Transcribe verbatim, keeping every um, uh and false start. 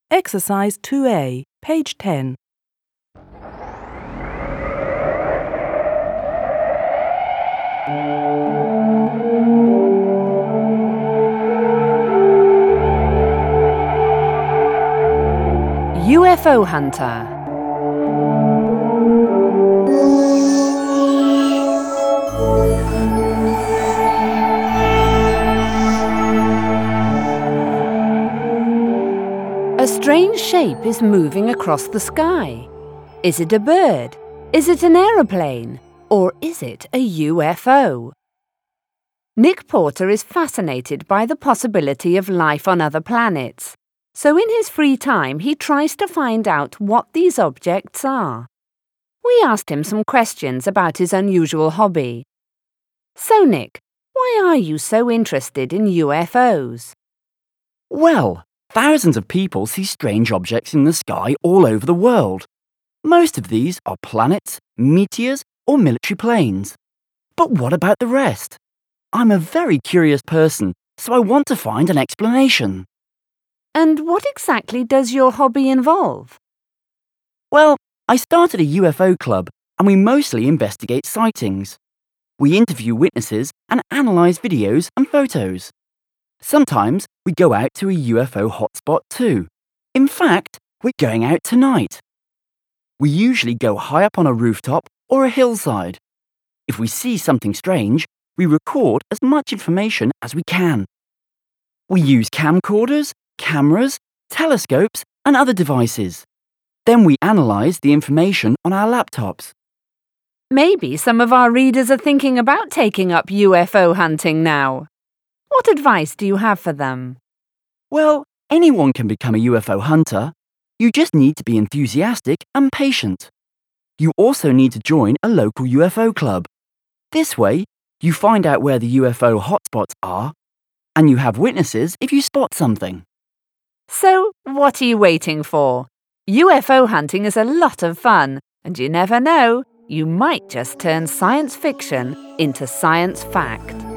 Exercise two A, page ten. U F O hunter. A strange shape is moving across the sky. Is it a bird? Is it an aeroplane? Or is it a U F O? Nick Porter is fascinated by the possibility of life on other planets. So in his free time, he tries to find out what these objects are. We asked him some questions about his unusual hobby. So, Nick, why are you so interested in U F Os? Well, thousands of people see strange objects in the sky all over the world. Most of these are planets, meteors, or military planes. But what about the rest? I'm a very curious person, so I want to find an explanation. And what exactly does your hobby involve? Well, I started a U F O club, and we mostly investigate sightings. We interview witnesses and analyse videos and photos. Sometimes we go out to a U F O hotspot too. In fact, we're going out tonight. We usually go high up on a rooftop or a hillside. If we see something strange, we record as much information as we can. We use camcorders, cameras, telescopes, and other devices. Then we analyse the information on our laptops. Maybe some of our readers are thinking about taking up U F O hunting now. What advice do you have for them? Well, anyone can become a U F O hunter. You just need to be enthusiastic and patient. You also need to join a local U F O club. This way, you find out where the U F O hotspots are, and you have witnesses if you spot something. So, what are you waiting for? U F O hunting is a lot of fun, and you never know, you might just turn science fiction into science fact.